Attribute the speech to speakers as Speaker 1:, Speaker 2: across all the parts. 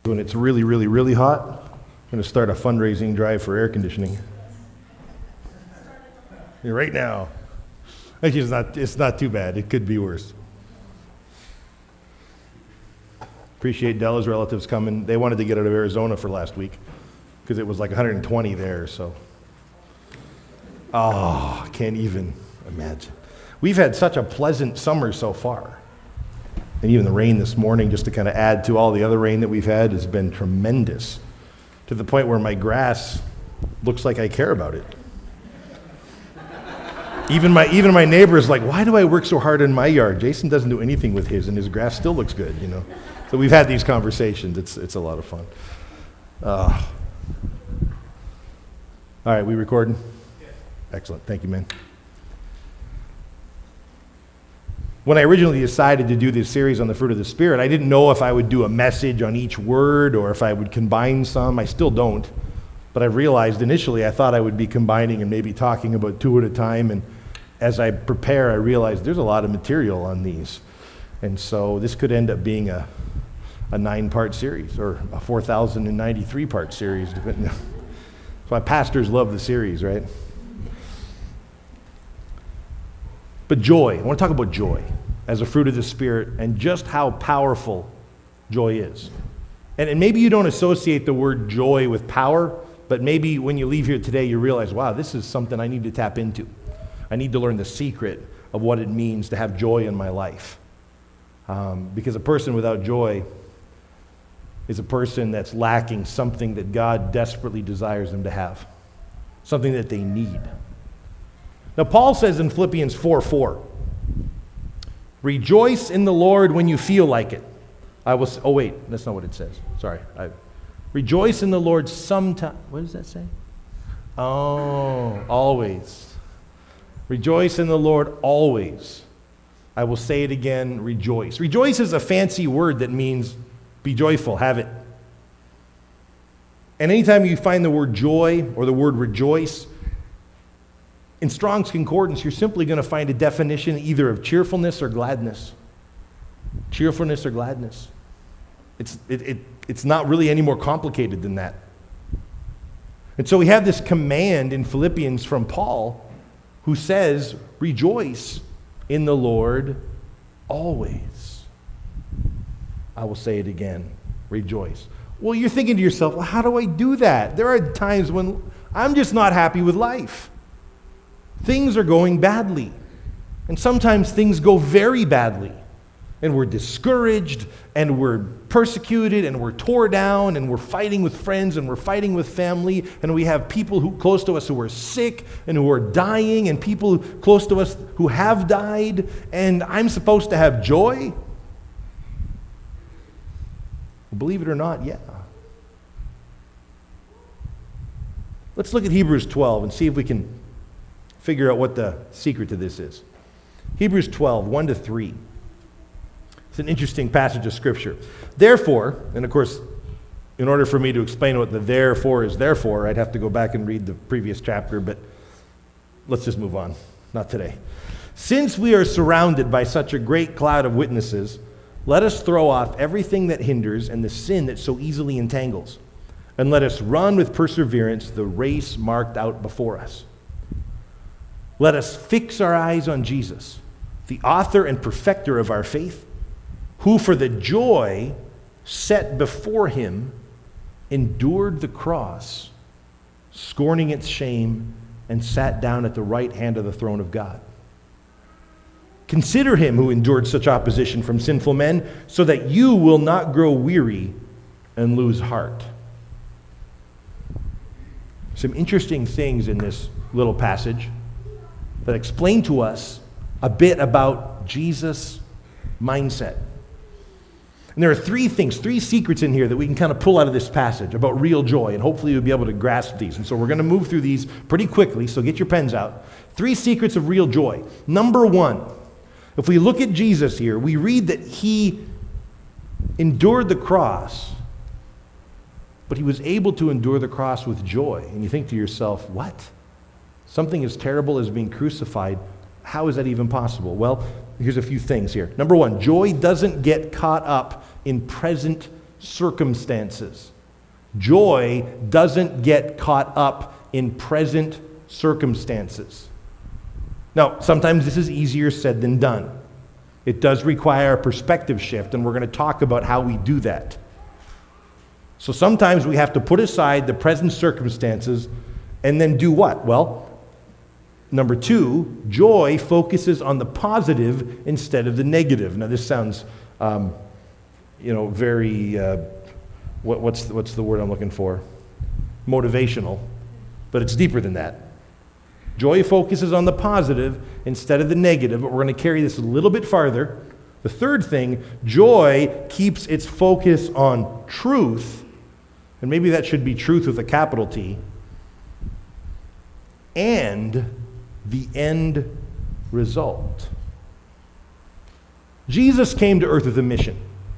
Speaker 1: When it's really, really, really hot, I'm going to start a fundraising drive for air conditioning. Yeah, right now. Actually, it's not too bad. It could be worse. Appreciate Della's relatives coming. They wanted to get out of Arizona for last week because it was like 120 there, so. Oh, I can't even imagine. We've had such a pleasant summer so far. And even the rain this morning, just to kind of add to all the other rain that we've had, has been tremendous. To the point where my grass looks like I care about it. Even my neighbor's like, why do I work so hard in my yard? Jason doesn't do anything with his, and his grass still looks good, you know. So we've had these conversations. It's a lot of fun. All right, we recording? Yes. Excellent. Thank you, man. When I originally decided to do this series on the fruit of the Spirit, I didn't know if I would do a message on each word or if I would combine some. I still don't. But I realized initially I thought I would be combining and maybe talking about two at a time. And as I prepare, I realized there's a lot of material on these. And so this could end up being a 9-part series or a 4,093-part series. So my pastors love the series, right? But joy, I want to talk about joy as a fruit of the Spirit and just how powerful joy is. And maybe you don't associate the word joy with power, but maybe when you leave here today you realize, wow, this is something I need to tap into. I need to learn the secret of what it means to have joy in my life. Because a person without joy is a person that's lacking something that God desperately desires them to have, something that they need. Now, Paul says in Philippians 4:4, rejoice in the Lord when you feel like it. Oh, wait, that's not what it says. Sorry. Rejoice in the Lord sometime. What does that say? Oh, always. Rejoice in the Lord always. I will say it again, rejoice. Rejoice is a fancy word that means be joyful, have it. And anytime you find the word joy or the word rejoice, in Strong's Concordance, you're simply going to find a definition either of cheerfulness or gladness. Cheerfulness or gladness. It's not really any more complicated than that. And so we have this command in Philippians from Paul who says, rejoice in the Lord always. I will say it again, rejoice. Well, you're thinking to yourself, well, how do I do that? There are times when I'm just not happy with life. Things are going badly. And sometimes things go very badly. And we're discouraged, and we're persecuted, and we're tore down, and we're fighting with friends, and we're fighting with family, and we have people close to us who are sick and who are dying, and people close to us who have died, and I'm supposed to have joy? Believe it or not, yeah. Let's look at Hebrews 12 and see if we can figure out what the secret to this is. Hebrews 12, 1-3. It's an interesting passage of Scripture. Therefore, and of course, in order for me to explain what the therefore is therefore, I'd have to go back and read the previous chapter, but let's just move on. Not today. Since we are surrounded by such a great cloud of witnesses, let us throw off everything that hinders and the sin that so easily entangles, and let us run with perseverance the race marked out before us. Let us fix our eyes on Jesus, the author and perfecter of our faith, who for the joy set before him endured the cross, scorning its shame, and sat down at the right hand of the throne of God. Consider him who endured such opposition from sinful men, so that you will not grow weary and lose heart. Some interesting things in this little passage that explain to us a bit about Jesus' mindset. And there are three secrets in here that we can kind of pull out of this passage about real joy, and hopefully you'll be able to grasp these. And so we're going to move through these pretty quickly, so get your pens out. 3 secrets of real joy. Number 1, if we look at Jesus here, we read that he endured the cross, but he was able to endure the cross with joy. And you think to yourself, what? Something as terrible as being crucified, how is that even possible? Well, here's a few things here. Number 1, joy doesn't get caught up in present circumstances. Joy doesn't get caught up in present circumstances. Now, sometimes this is easier said than done. It does require a perspective shift, and we're going to talk about how we do that. So sometimes we have to put aside the present circumstances and then do what? Well, number 2, joy focuses on the positive instead of the negative. Now, this sounds, very, what's the word I'm looking for? Motivational, but it's deeper than that. Joy focuses on the positive instead of the negative, but we're going to carry this a little bit farther. The third thing, joy keeps its focus on truth, and maybe that should be truth with a capital T, and the end result. Jesus came to earth with a mission.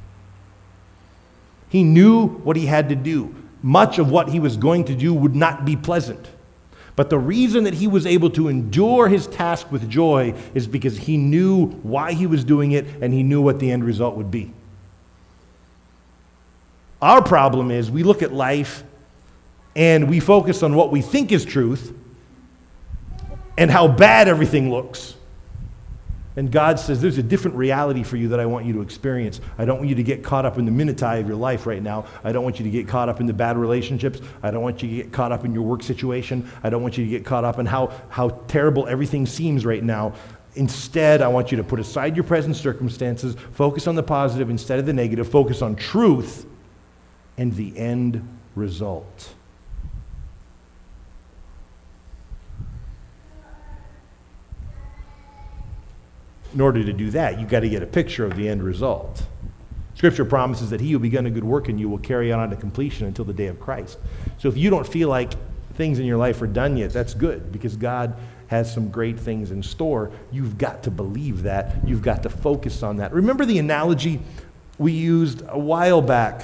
Speaker 1: He knew what he had to do. Much of what he was going to do would not be pleasant. But the reason that he was able to endure his task with joy is because he knew why he was doing it and he knew what the end result would be. Our problem is we look at life and we focus on what we think is truth and how bad everything looks. And God says, there's a different reality for you that I want you to experience. I don't want you to get caught up in the minutiae of your life right now. I don't want you to get caught up in the bad relationships. I don't want you to get caught up in your work situation. I don't want you to get caught up in how terrible everything seems right now. Instead, I want you to put aside your present circumstances, focus on the positive instead of the negative, focus on truth and the end result. In order to do that, you've got to get a picture of the end result. Scripture promises that he who begun a good work in you will carry on to completion until the day of Christ. So if you don't feel like things in your life are done yet, that's good, because God has some great things in store. You've got to believe that. You've got to focus on that. Remember the analogy we used a while back?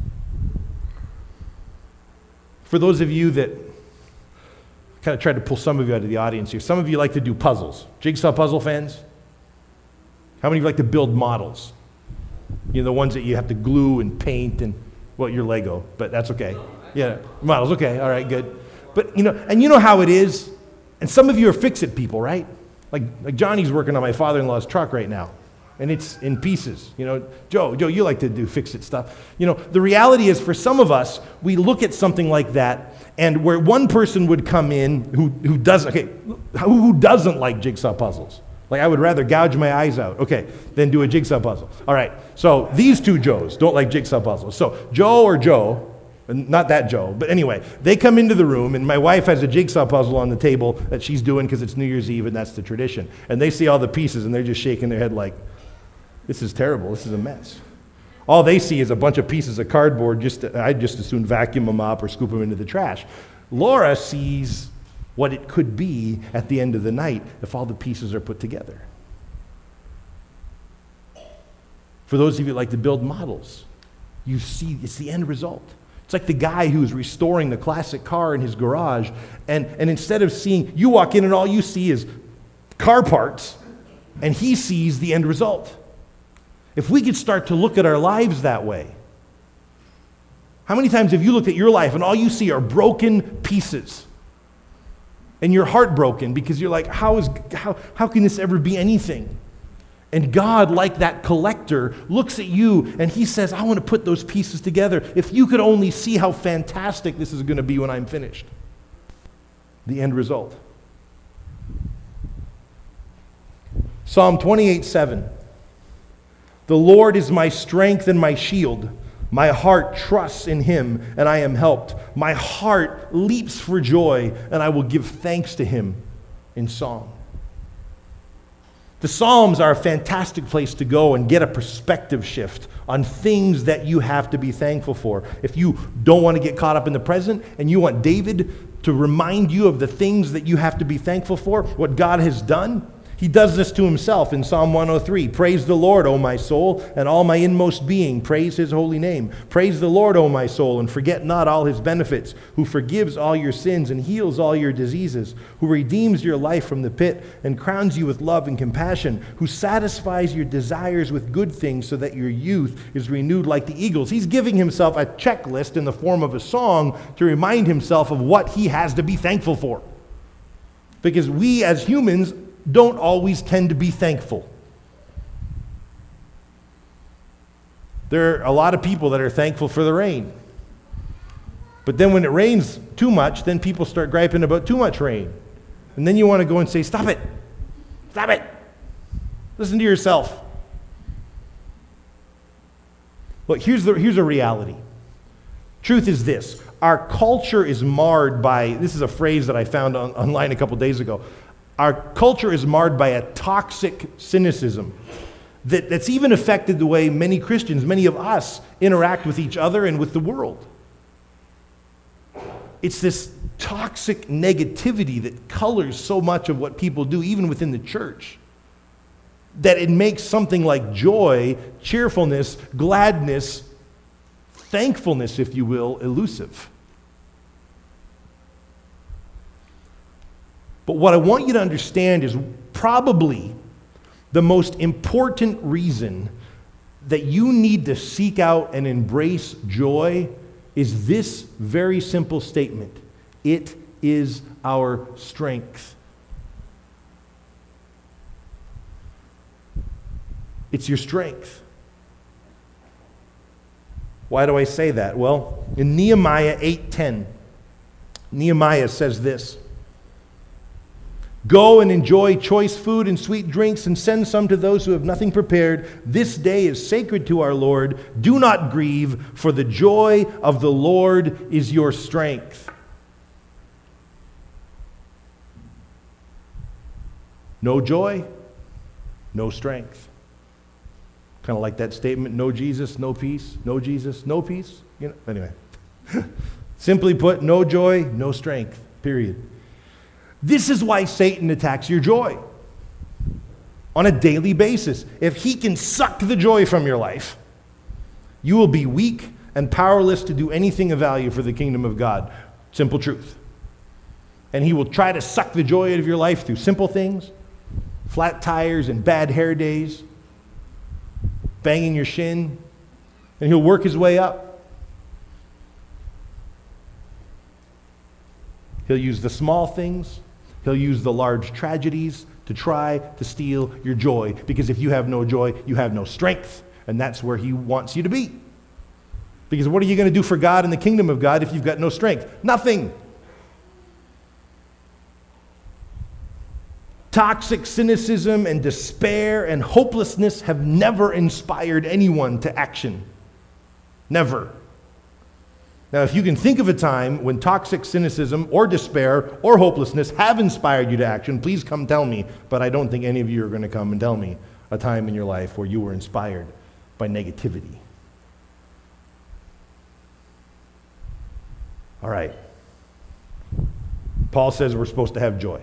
Speaker 1: For those of you that kind of tried to pull some of you out of the audience here, some of you like to do puzzles. Jigsaw puzzle fans? How many of you like to build models? You know, the ones that you have to glue and paint and, well, you're Lego, but that's okay. Yeah, models, okay, all right, good. But, and you know how it is, and some of you are fix-it people, right? Like Johnny's working on my father-in-law's truck right now, and it's in pieces. Joe, you like to do fix-it stuff. The reality is for some of us, we look at something like that, and where one person would come in who doesn't like jigsaw puzzles. Like, I would rather gouge my eyes out, than do a jigsaw puzzle. All right, so these two Joes don't like jigsaw puzzles. So Joe, and not that Joe, but anyway, they come into the room, and my wife has a jigsaw puzzle on the table that she's doing because it's New Year's Eve, and that's the tradition. And they see all the pieces, and they're just shaking their head like, this is terrible, this is a mess. All they see is a bunch of pieces of cardboard. I'd just as soon vacuum them up or scoop them into the trash. Laura sees what it could be at the end of the night if all the pieces are put together. For those of you who like to build models, you see it's the end result. It's like the guy who's restoring the classic car in his garage, and instead of seeing, you walk in and all you see is car parts, and he sees the end result. If we could start to look at our lives that way, how many times have you looked at your life and all you see are broken pieces? And you're heartbroken because you're like, how can this ever be anything? And God, like that collector, looks at you and he says, I want to put those pieces together. If you could only see how fantastic this is going to be when I'm finished. The end result. Psalm 28:7. The Lord is my strength and my shield. My heart trusts in him, and I am helped. My heart leaps for joy, and I will give thanks to him in song. The Psalms are a fantastic place to go and get a perspective shift on things that you have to be thankful for. If you don't want to get caught up in the present, and you want David to remind you of the things that you have to be thankful for, what God has done, He does this to himself in Psalm 103. Praise the Lord, O my soul, and all my inmost being. Praise his holy name. Praise the Lord, O my soul, and forget not all his benefits, who forgives all your sins and heals all your diseases, who redeems your life from the pit and crowns you with love and compassion, who satisfies your desires with good things so that your youth is renewed like the eagles. He's giving himself a checklist in the form of a song to remind himself of what he has to be thankful for. Because we as humans don't always tend to be thankful. There are a lot of people that are thankful for the rain. But then when it rains too much, then people start griping about too much rain. And then you want to go and say, stop it. Stop it. Listen to yourself. Look, here's a reality. Truth is this. Our culture is marred by, this is a phrase that I found online a couple days ago. Our culture is marred by a toxic cynicism that's even affected the way many Christians, many of us, interact with each other and with the world. It's this toxic negativity that colors so much of what people do, even within the church, that it makes something like joy, cheerfulness, gladness, thankfulness, if you will, elusive. But what I want you to understand is probably the most important reason that you need to seek out and embrace joy is this very simple statement. It is our strength. It's your strength. Why do I say that? Well, in Nehemiah 8:10, Nehemiah says this. Go and enjoy choice food and sweet drinks and send some to those who have nothing prepared. This day is sacred to our Lord. Do not grieve, for the joy of the Lord is your strength. No joy, no strength. Kind of like that statement, no Jesus, no peace. No Jesus, no peace. You know, anyway. Simply put, no joy, no strength, period. This is why Satan attacks your joy on a daily basis. If he can suck the joy from your life, you will be weak and powerless to do anything of value for the kingdom of God. Simple truth. And he will try to suck the joy out of your life through simple things, flat tires and bad hair days, banging your shin, and he'll work his way up. He'll use the small things. He'll use the large tragedies to try to steal your joy. Because if you have no joy, you have no strength. And that's where he wants you to be. Because what are you going to do for God in the kingdom of God if you've got no strength? Nothing. Toxic cynicism and despair and hopelessness have never inspired anyone to action. Never. Now, if you can think of a time when toxic cynicism or despair or hopelessness have inspired you to action, please come tell me. But I don't think any of you are going to come and tell me a time in your life where you were inspired by negativity. All right. Paul says we're supposed to have joy.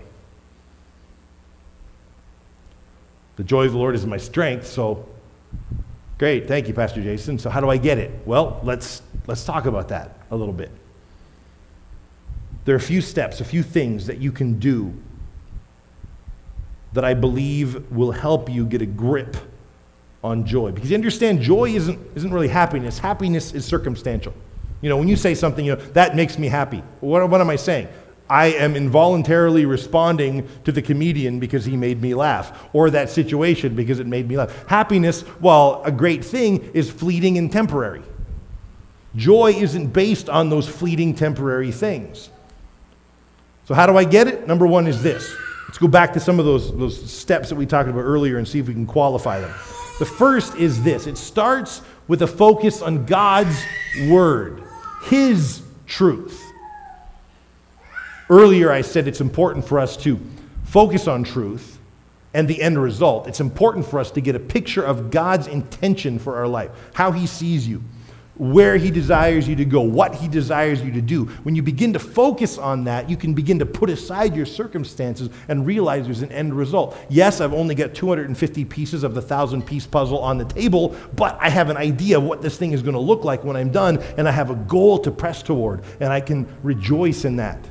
Speaker 1: The joy of the Lord is my strength, so great. Thank you, Pastor Jason. So how do I get it? Well, let's talk about that a little bit. There are a few steps, a few things that you can do that I believe will help you get a grip on joy. Because you understand, joy isn't really happiness. Happiness is circumstantial. You know, when you say something, that makes me happy. What am I saying? I am involuntarily responding to the comedian because he made me laugh, or that situation because it made me laugh. Happiness, while a great thing, is fleeting and temporary. Joy isn't based on those fleeting, temporary things. So how do I get it? Number one is this. Let's go back to some of those steps that we talked about earlier and see if we can qualify them. The first is this. It starts with a focus on God's Word, His truth. Earlier I said it's important for us to focus on truth and the end result. It's important for us to get a picture of God's intention for our life, how He sees you, where he desires you to go, what he desires you to do. When you begin to focus on that, you can begin to put aside your circumstances and realize there's an end result. Yes, I've only got 250 pieces of the 1,000-piece puzzle on the table, but I have an idea of what this thing is going to look like when I'm done, and I have a goal to press toward, and I can rejoice in that.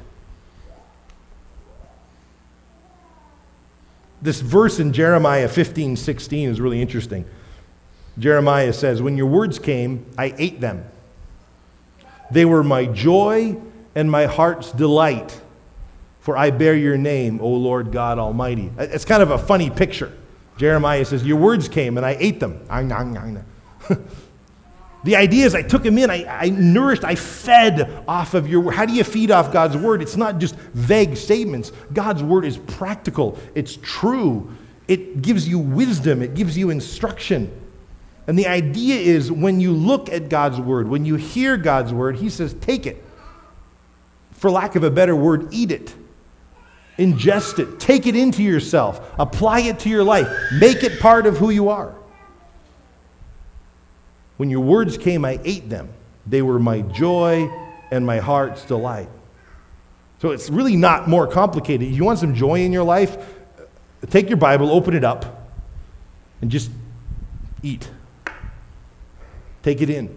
Speaker 1: This verse in Jeremiah 15:16 is really interesting. Jeremiah says, "When your words came, I ate them. They were my joy and my heart's delight, for I bear your name, O Lord God Almighty." It's kind of a funny picture. Jeremiah says, your words came and I ate them. The idea is I took them in, I nourished, I fed off of your word. How do you feed off God's word? It's not just vague statements. God's word is practical. It's true. It gives you wisdom. It gives you instruction. And the idea is when you look at God's word, when you hear God's word, he says, take it. For lack of a better word, eat it. Ingest it. Take it into yourself. Apply it to your life. Make it part of who you are. When your words came, I ate them. They were my joy and my heart's delight. So it's really not more complicated. You want some joy in your life? Take your Bible, open it up, and just eat. Take it in.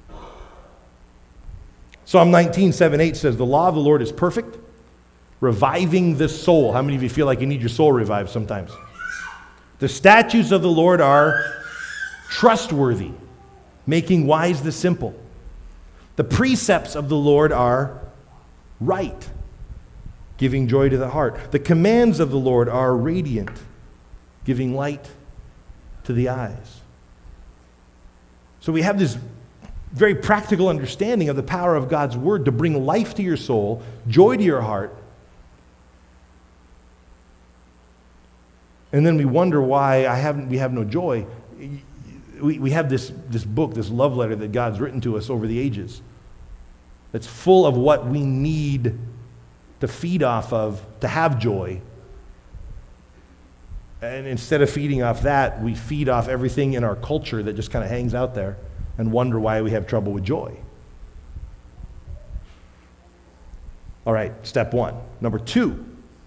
Speaker 1: Psalm 19:7-8 says, "The law of the Lord is perfect, reviving the soul." How many of you feel like you need your soul revived sometimes? "The statutes of the Lord are trustworthy, making wise the simple. The precepts of the Lord are right, giving joy to the heart. The commands of the Lord are radiant, giving light to the eyes." So we have this very practical understanding of the power of God's word to bring life to your soul, joy to your heart. And then we wonder why we have no joy. We have this book, this love letter that God's written to us over the ages. That's full of what we need to feed off of to have joy. And instead of feeding off that, we feed off everything in our culture that just kind of hangs out there and wonder why we have trouble with joy. All right, step one. Number two.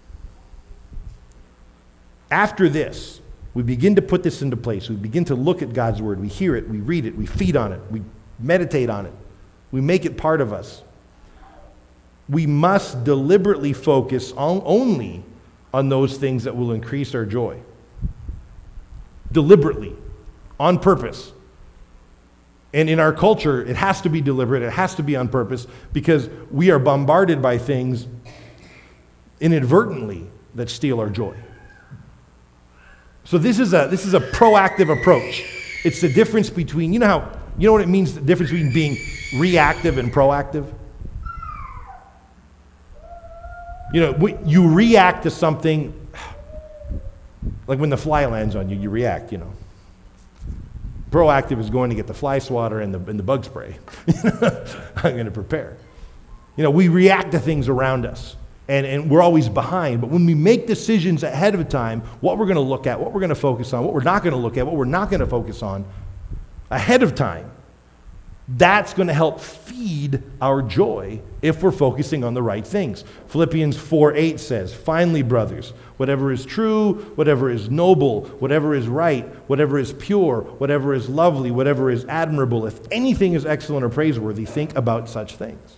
Speaker 1: After this, we begin to put this into place. We begin to look at God's word. We hear it, we read it, we feed on it, we meditate on it. We make it part of us. We must deliberately focus only on those things that will increase our joy. Deliberately, on purpose. And in our culture, it has to be deliberate, it has to be on purpose, because we are bombarded by things inadvertently that steal our joy. So this is a proactive approach. It's the difference between, you know what it means, the difference between being reactive and proactive? You react to something, like when the fly lands on you, you react, Proactive is going to get the fly swatter and the bug spray. I'm going to prepare. We react to things around us, and we're always behind. But when we make decisions ahead of time, what we're going to look at, what we're going to focus on, what we're not going to look at, what we're not going to focus on, ahead of time, that's going to help feed our joy if we're focusing on the right things. Philippians 4:8 says, "Finally, brothers, whatever is true, whatever is noble, whatever is right, whatever is pure, whatever is lovely, whatever is admirable, if anything is excellent or praiseworthy, think about such things."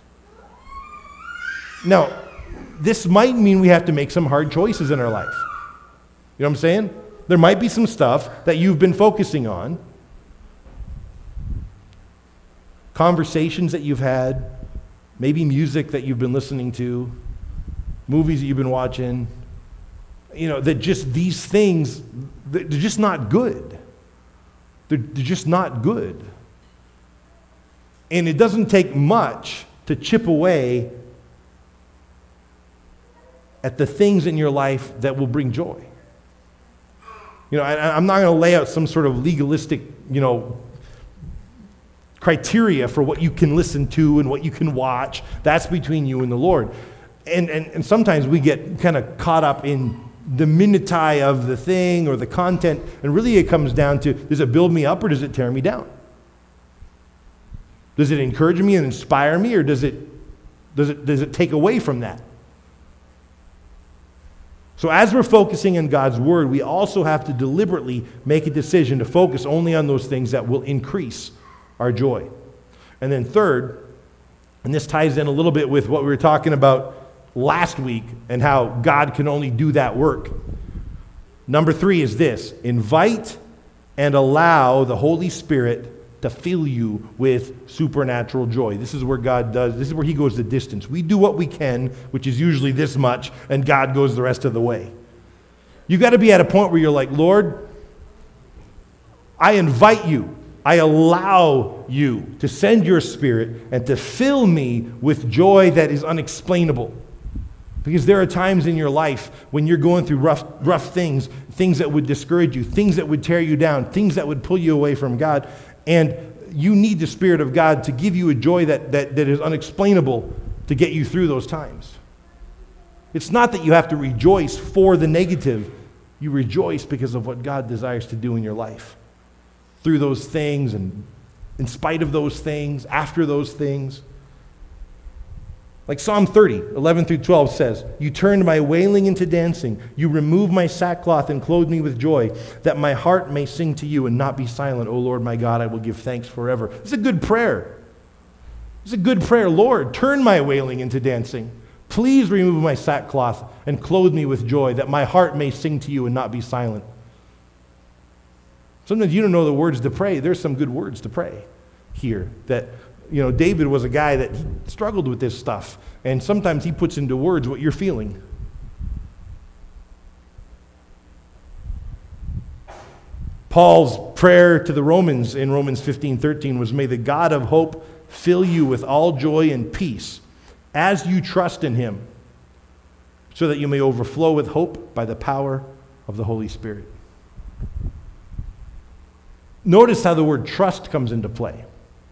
Speaker 1: Now, this might mean we have to make some hard choices in our life. You know what I'm saying? There might be some stuff that you've been focusing on, conversations that you've had, maybe music that you've been listening to, movies that you've been watching, that just these things, they're just not good. They're just not good. And it doesn't take much to chip away at the things in your life that will bring joy. I'm not going to lay out some sort of legalistic, criteria for what you can listen to and what you can watch. That's between you and the Lord. And sometimes we get kind of caught up in the minutiae of the thing or the content, and really it comes down to, does it build me up or does it tear me down? Does it encourage me and inspire me, or does it take away from that? So as we're focusing on God's word, we also have to deliberately make a decision to focus only on those things that will increase our joy. And then third, and this ties in a little bit with what we were talking about last week and how God can only do that work. Number 3 is this: invite and allow the Holy Spirit to fill you with supernatural joy. This is where God does, this is where he goes the distance. We do what we can, which is usually this much, and God goes the rest of the way. You got to be at a point where you're like, Lord, I invite you, I allow you to send your Spirit and to fill me with joy that is unexplainable. Because there are times in your life when you're going through rough things, things that would discourage you, things that would tear you down, things that would pull you away from God. And you need the Spirit of God to give you a joy that is unexplainable to get you through those times. It's not that you have to rejoice for the negative. You rejoice because of what God desires to do in your life. Through those things and in spite of those things, after those things. Like Psalm 30, 11 through 12 says, "You turned my wailing into dancing. You removed my sackcloth and clothed me with joy, that my heart may sing to you and not be silent. O Lord my God, I will give thanks forever." It's a good prayer. It's a good prayer. Lord, turn my wailing into dancing. Please remove my sackcloth and clothe me with joy, that my heart may sing to you and not be silent. Sometimes you don't know the words to pray. There's some good words to pray here that, you know, David was a guy that he struggled with this stuff, and sometimes he puts into words what you're feeling. Paul's prayer to the Romans in Romans 15:13 was, "May the God of hope fill you with all joy and peace as you trust in him, so that you may overflow with hope by the power of the Holy Spirit." Notice how the word trust comes into play.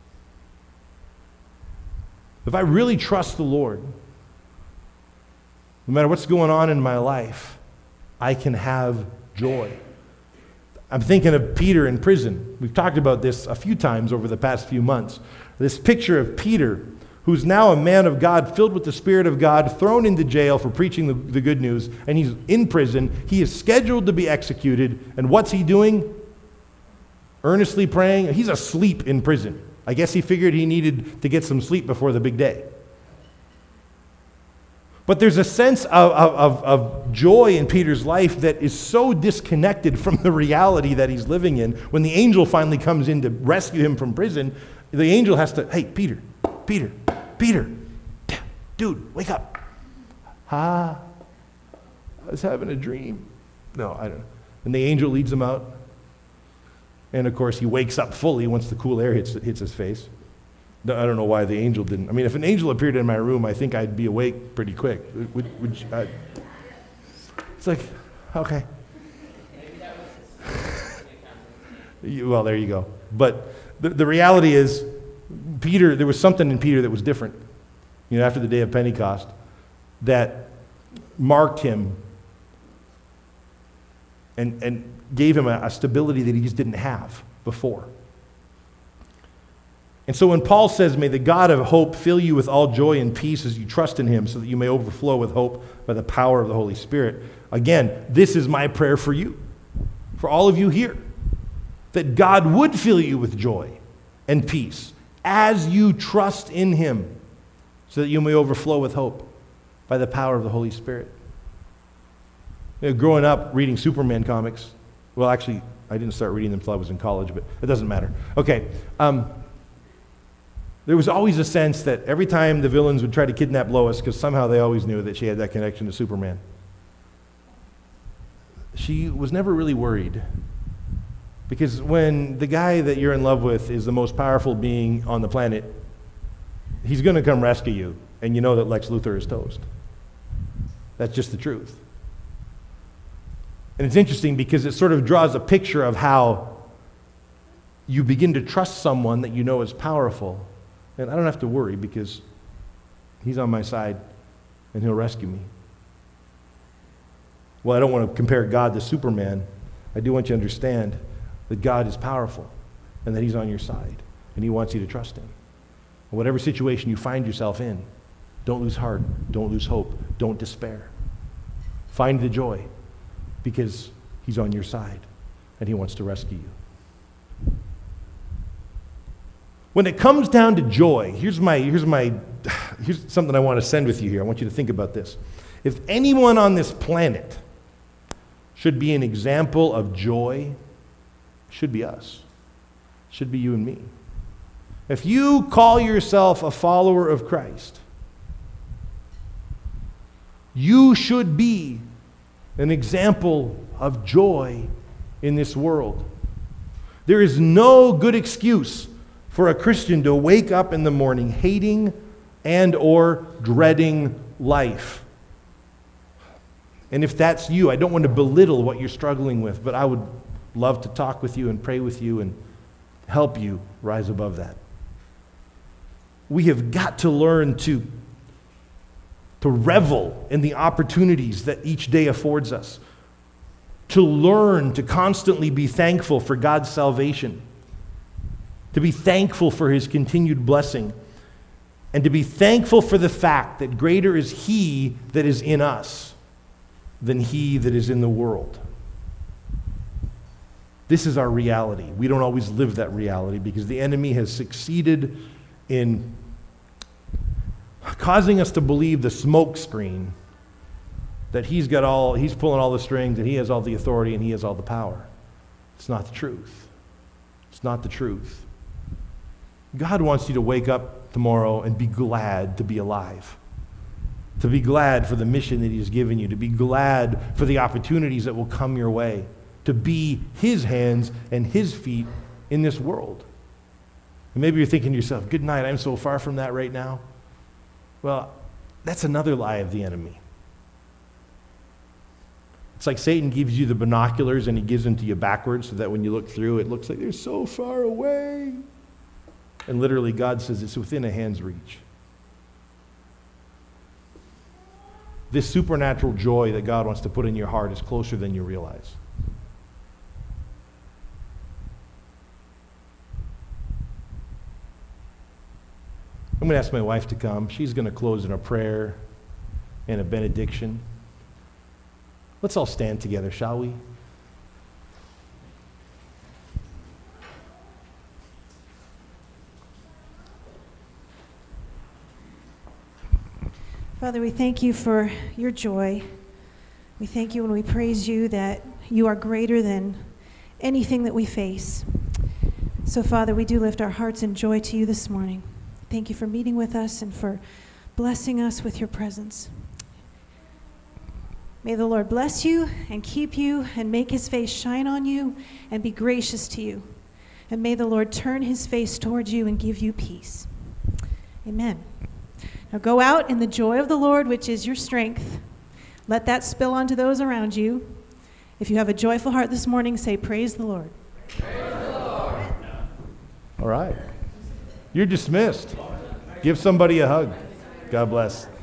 Speaker 1: If I really trust the Lord, no matter what's going on in my life, I can have joy. I'm thinking of Peter in prison. We've talked about this a few times over the past few months. This picture of Peter, who's now a man of God, filled with the Spirit of God, thrown into jail for preaching the good news, and he's in prison. He is scheduled to be executed, and what's he doing? Earnestly praying. He's asleep in prison. I guess he figured he needed to get some sleep before the big day. But there's a sense of joy in Peter's life that is so disconnected from the reality that he's living in. When the angel finally comes in to rescue him from prison, the angel has to, "Hey, Peter, dude, wake up." I was having a dream. No, I don't know. And the angel leads him out. And of course, he wakes up fully once the cool air hits his face. I don't know why the angel didn't. I mean, if an angel appeared in my room, I think I'd be awake pretty quick. It's like, okay. Well, there you go. But the reality is, Peter, there was something in Peter that was different. You know, after the day of Pentecost, that marked him and gave him a stability that he just didn't have before. And so when Paul says, "May the God of hope fill you with all joy and peace as you trust in him, so that you may overflow with hope by the power of the Holy Spirit," again, this is my prayer for you, for all of you here, that God would fill you with joy and peace as you trust in him, so that you may overflow with hope by the power of the Holy Spirit. You know, growing up reading Superman comics, well, actually, I didn't start reading them until I was in college, but it doesn't matter. Okay, there was always a sense that every time the villains would try to kidnap Lois, because somehow they always knew that she had that connection to Superman, she was never really worried. Because when the guy that you're in love with is the most powerful being on the planet, he's going to come rescue you, and you know that Lex Luthor is toast. That's just the truth. And it's interesting because it sort of draws a picture of how you begin to trust someone that you know is powerful. And I don't have to worry because he's on my side and he'll rescue me. Well, I don't want to compare God to Superman. I do want you to understand that God is powerful and that he's on your side and he wants you to trust him. Whatever situation you find yourself in, don't lose heart, don't lose hope, don't despair. Find the joy, because he's on your side and he wants to rescue you. When it comes down to joy, here's something I want to send with you here. I want you to think about this. If anyone on this planet should be an example of joy, it should be us. It should be you and me. If you call yourself a follower of Christ, you should be an example of joy in this world. There is no good excuse for a Christian to wake up in the morning hating and or dreading life. And if that's you, I don't want to belittle what you're struggling with, but I would love to talk with you and pray with you and help you rise above that. We have got to learn to revel in the opportunities that each day affords us, to learn to constantly be thankful for God's salvation, to be thankful for his continued blessing, and to be thankful for the fact that greater is he that is in us than he that is in the world. This is our reality. We don't always live that reality because the enemy has succeeded in causing us to believe the smoke screen that he's pulling all the strings and he has all the authority and he has all the power. It's not the truth. It's not the truth. God wants you to wake up tomorrow and be glad to be alive, to be glad for the mission that he's given you, to be glad for the opportunities that will come your way, to be his hands and his feet in this world. And maybe you're thinking to yourself, good night, I'm so far from that right now. Well, that's another lie of the enemy. It's like Satan gives you the binoculars and he gives them to you backwards so that when you look through, it looks like they're so far away. And literally God says it's within a hand's reach. This supernatural joy that God wants to put in your heart is closer than you realize. I'm going to ask my wife to come. She's going to close in a prayer and a benediction. Let's all stand together, shall we?
Speaker 2: Father, we thank you for your joy. We thank you and we praise you that you are greater than anything that we face. So, Father, we do lift our hearts in joy to you this morning. Thank you for meeting with us and for blessing us with your presence. May the Lord bless you and keep you and make his face shine on you and be gracious to you. And may the Lord turn his face towards you and give you peace. Amen. Now go out in the joy of the Lord, which is your strength. Let that spill onto those around you. If you have a joyful heart this morning, say, praise the Lord.
Speaker 3: Praise the Lord.
Speaker 1: All right. You're dismissed. Give somebody a hug. God bless.